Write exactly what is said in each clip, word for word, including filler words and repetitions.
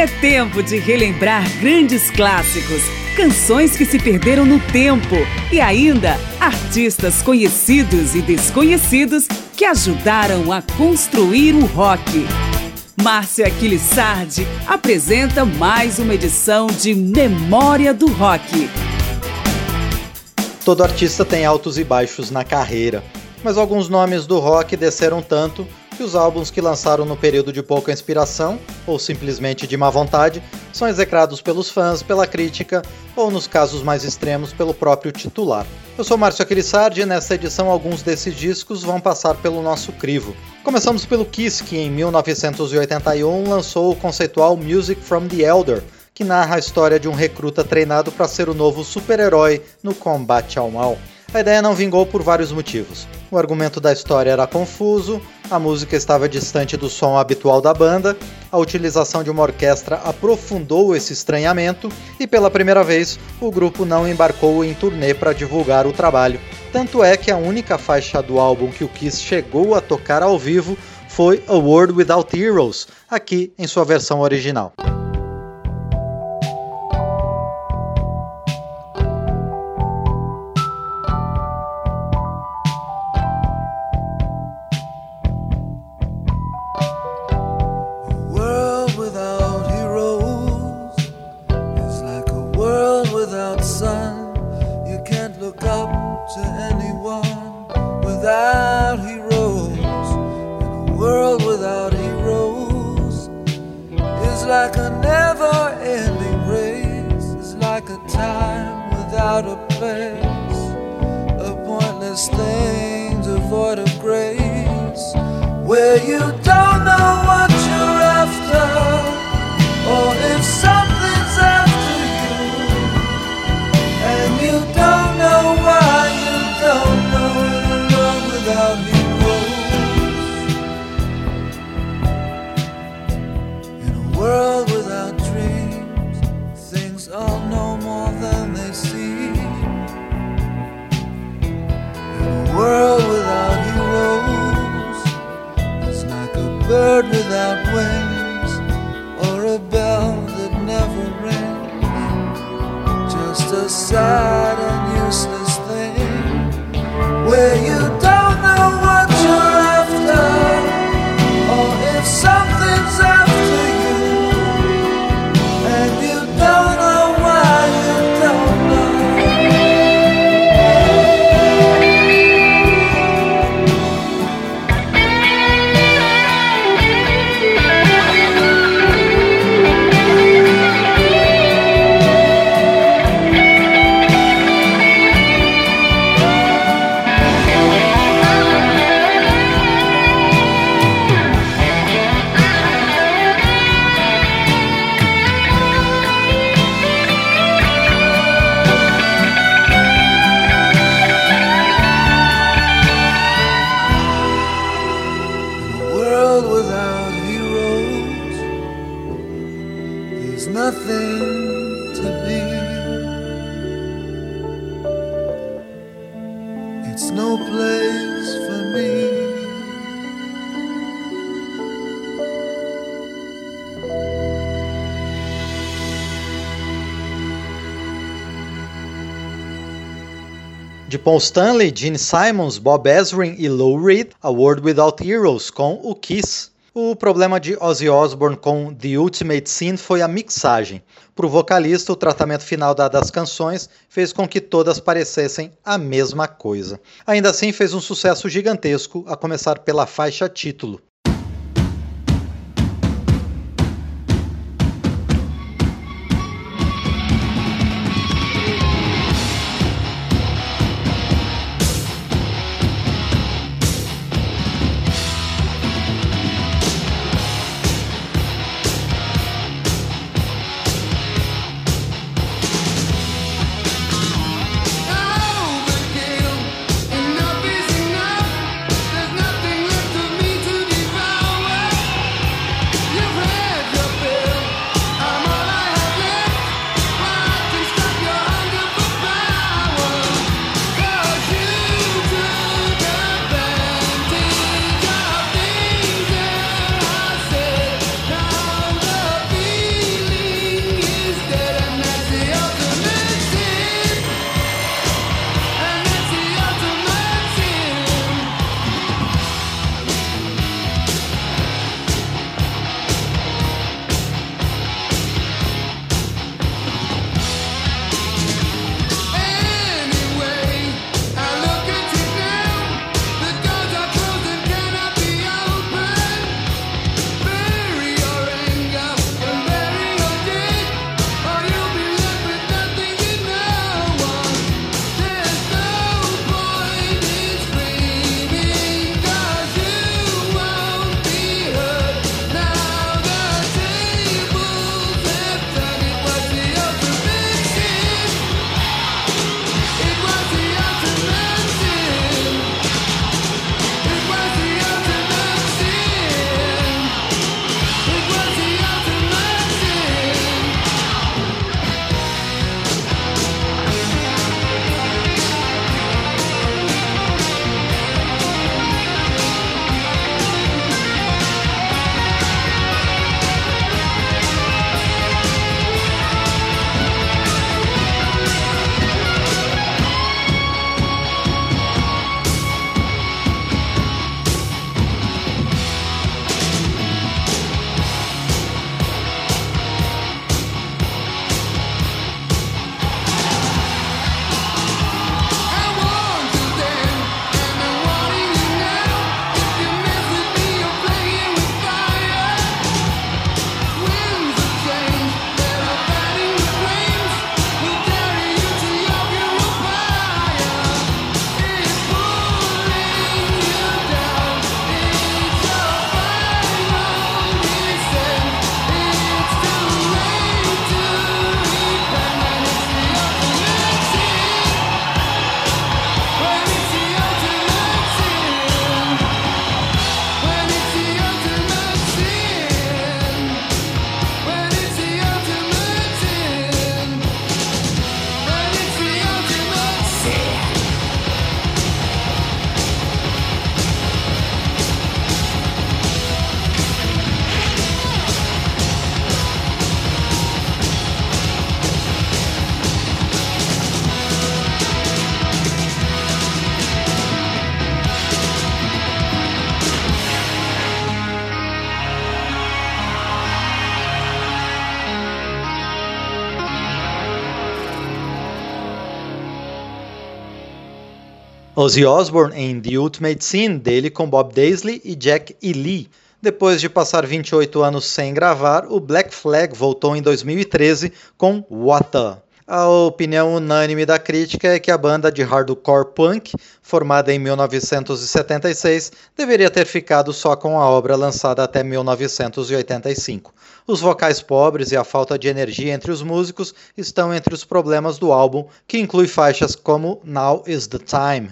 É tempo de relembrar grandes clássicos, canções que se perderam no tempo e ainda artistas conhecidos e desconhecidos que ajudaram a construir o rock. Márcia Aquilissardi apresenta mais uma edição de Memória do Rock. Todo artista tem altos e baixos na carreira, mas alguns nomes do rock desceram tanto que os álbuns que lançaram no período de pouca inspiração, ou simplesmente de má vontade, são execrados pelos fãs, pela crítica, ou nos casos mais extremos, pelo próprio titular. Eu sou Márcio Aquilissardi e nesta edição alguns desses discos vão passar pelo nosso crivo. Começamos pelo Kiss, que em mil novecentos e oitenta e um lançou o conceitual Music from the Elder, que narra a história de um recruta treinado para ser o novo super-herói no combate ao mal. A ideia não vingou por vários motivos. O argumento da história era confuso, a música estava distante do som habitual da banda, a utilização de uma orquestra aprofundou esse estranhamento e pela primeira vez o grupo não embarcou em turnê para divulgar o trabalho. Tanto é que a única faixa do álbum que o Kiss chegou a tocar ao vivo foi A World Without Heroes, aqui em sua versão original. De Paul Stanley, Gene Simmons, Bob Ezrin e Lou Reed, A World Without Heroes com o Kiss. O problema de Ozzy Osbourne com The Ultimate Sin foi a mixagem. Para o vocalista, o tratamento final dado às canções fez com que todas parecessem a mesma coisa. Ainda assim, fez um sucesso gigantesco, a começar pela faixa título. Enough is enough, there's nothing left of me to defend. Ozzy Osbourne em The Ultimate Sin, dele com Bob Daisley e Jack E. Lee. Depois de passar vinte e oito anos sem gravar, o Black Flag voltou em dois mil e treze com What The. A opinião unânime da crítica é que a banda de hardcore punk, formada em mil novecentos e setenta e seis, deveria ter ficado só com a obra lançada até mil novecentos e oitenta e cinco. Os vocais pobres e a falta de energia entre os músicos estão entre os problemas do álbum, que inclui faixas como Now Is The Time.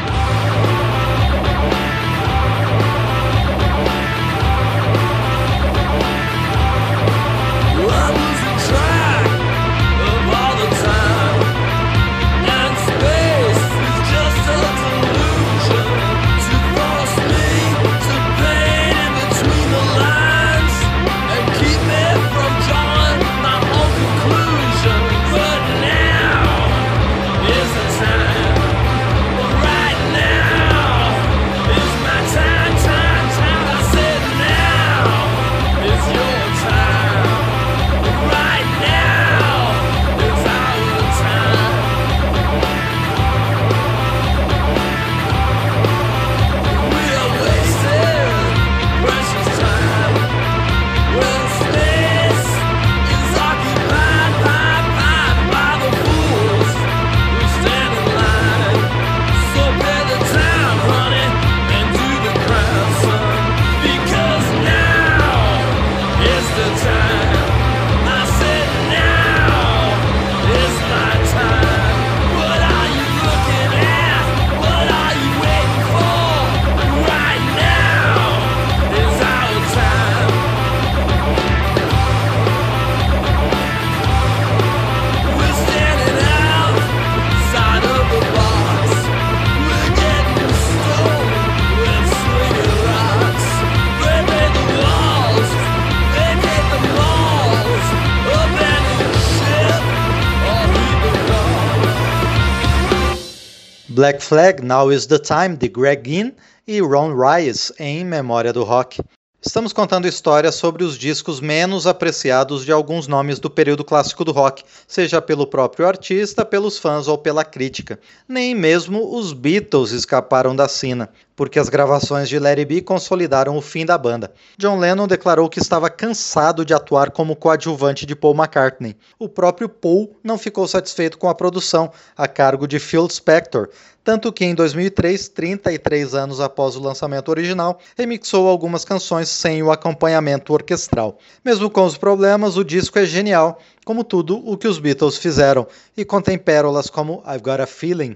Black Flag, Now Is The Time, de Greg Ginn e Ron Rice, em Memória do Rock. Estamos contando histórias sobre os discos menos apreciados de alguns nomes do período clássico do rock, seja pelo próprio artista, pelos fãs ou pela crítica. Nem mesmo os Beatles escaparam da sina, porque as gravações de Let It Be consolidaram o fim da banda. John Lennon declarou que estava cansado de atuar como coadjuvante de Paul McCartney. O próprio Paul não ficou satisfeito com a produção, a cargo de Phil Spector, tanto que em dois mil e três, trinta e três anos após o lançamento original, remixou algumas canções sem o acompanhamento orquestral. Mesmo com os problemas, o disco é genial, como tudo o que os Beatles fizeram, e contém pérolas como I've Got a Feeling.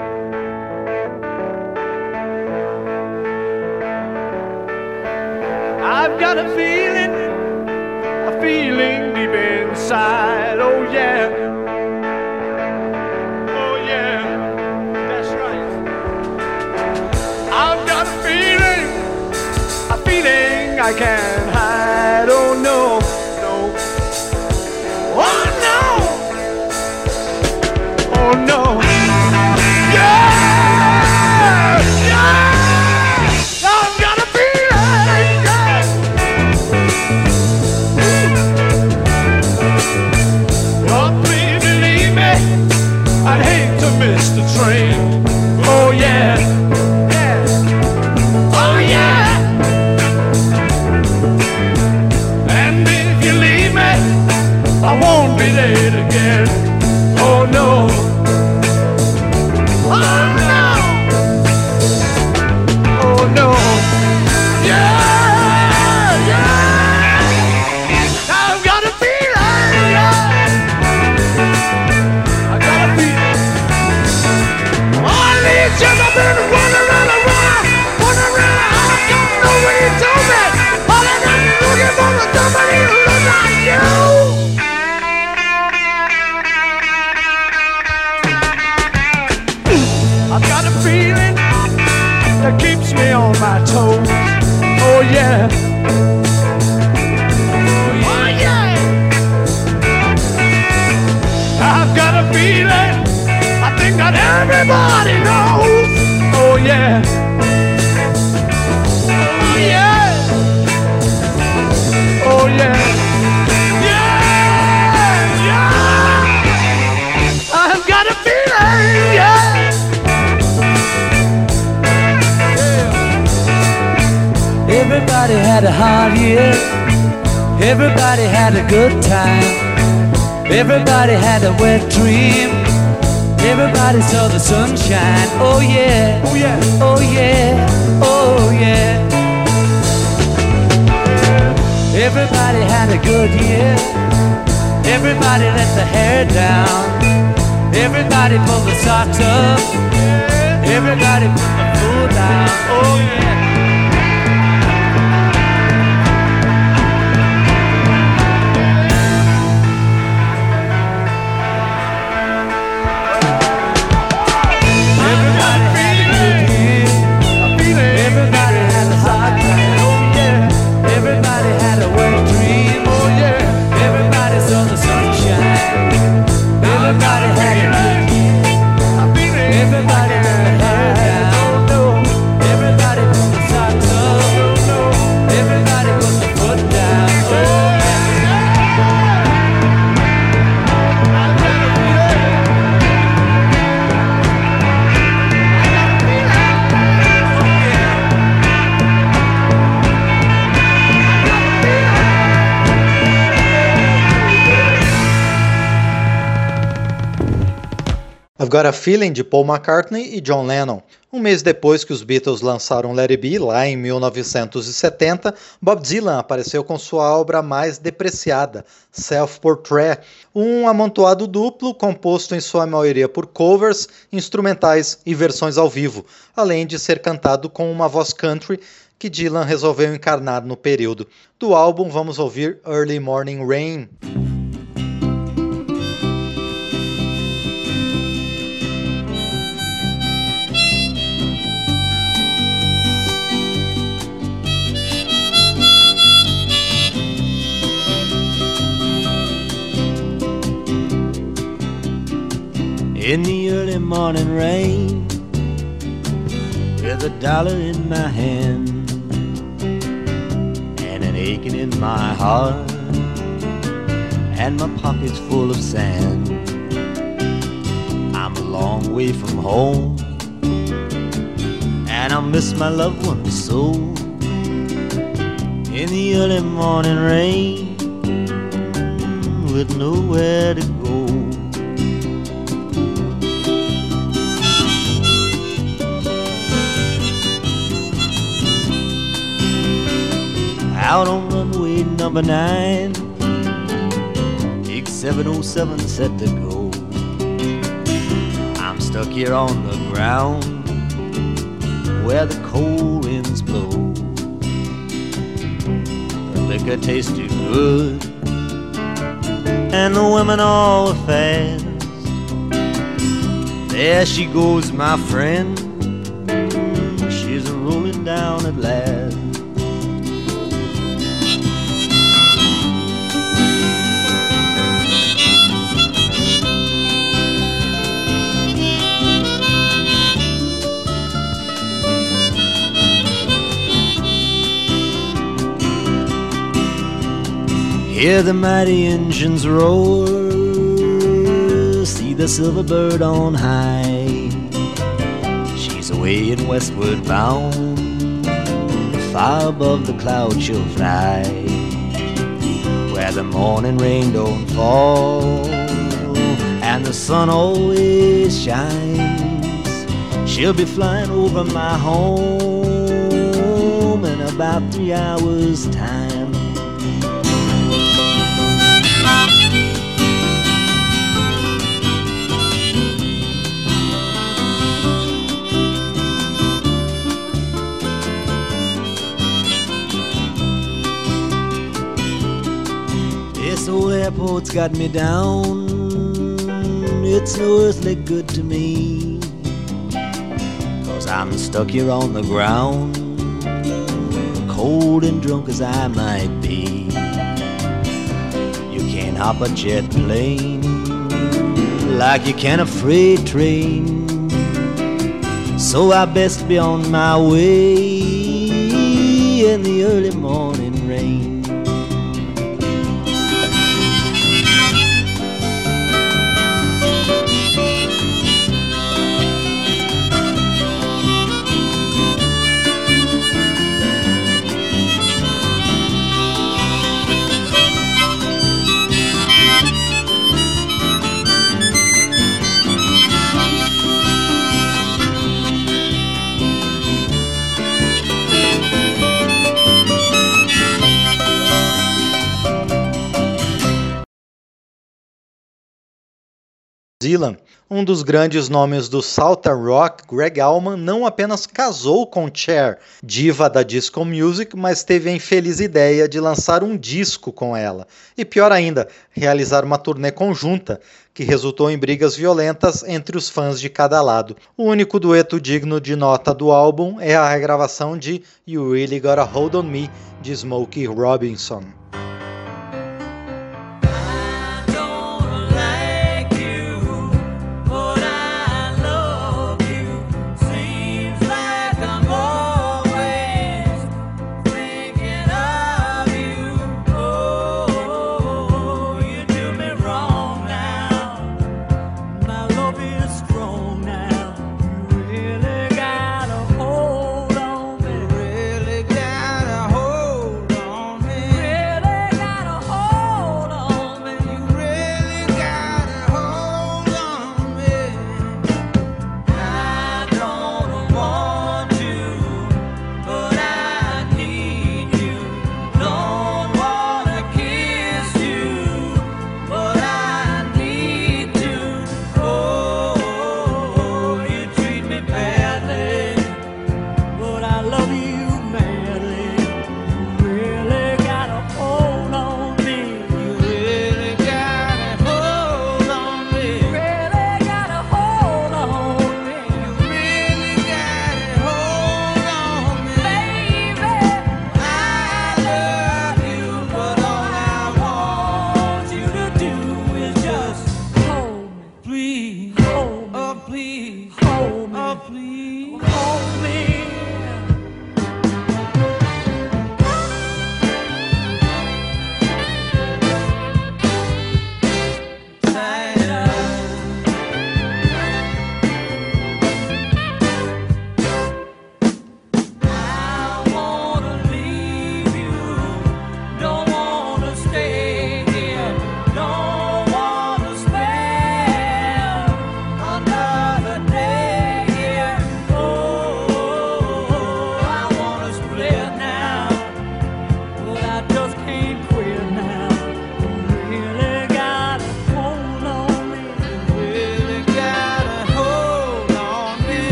I've got a feeling, a feeling deep inside, oh yeah, oh yeah, that's right. I've got a feeling, a feeling I can't hide, oh no, no, oh no, oh no, yeah, yeah. I'd hate to miss the train. Oh yeah, yeah, oh yeah. And if you leave me, I won't be late again. Oh no, oh no, oh no, yeah, yeah. I've got a feeling, yeah. Just I've been running around and running, running around, I don't know what you told me. All I got is looking for somebody who looks like you. Everybody had a hard year. Everybody had a good time. Everybody had a wet dream. Everybody saw the sunshine. Oh yeah, oh yeah, oh yeah, oh yeah. Everybody had a good year. Everybody let the hair down. Everybody pulled the socks up. Everybody put the food down. Oh yeah. I've Got a Feeling, de Paul McCartney e John Lennon. Um mês depois que os Beatles lançaram Let It Be, lá em mil novecentos e setenta, Bob Dylan apareceu com sua obra mais depreciada, Self-Portrait, um amontoado duplo composto em sua maioria por covers, instrumentais e versões ao vivo, além de ser cantado com uma voz country que Dylan resolveu encarnar no período. Do álbum vamos ouvir Early Morning Rain. In the early morning rain, with a dollar in my hand and an aching in my heart and my pockets full of sand, I'm a long way from home and I miss my loved ones so. In the early morning rain, with nowhere to go, out on runway number nine, Big seven oh seven set to go. I'm stuck here on the ground where the cold winds blow. The liquor tastes too good and the women all are fast. There she goes, my friend, she's rolling down at last. Hear the mighty engines roar, see the silver bird on high. She's away and westward bound, far above the clouds she'll fly, where the morning rain don't fall and the sun always shines. She'll be flying over my home in about three hours' time. This old airport's got me down, it's no earthly good to me, 'cause I'm stuck here on the ground, cold and drunk as I might be. You can't hop a jet plane like you can a freight train, so I best be on my way in the early morning rain. Zealand. Um dos grandes nomes do Southern Rock, Gregg Allman, não apenas casou com Cher, diva da disco music, mas teve a infeliz ideia de lançar um disco com ela. E pior ainda, realizar uma turnê conjunta, que resultou em brigas violentas entre os fãs de cada lado. O único dueto digno de nota do álbum é a regravação de You Really Got a Hold on Me, de Smokey Robinson.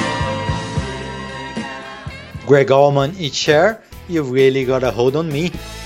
Gregg Allman e Cher, You Really Got a Hold on Me.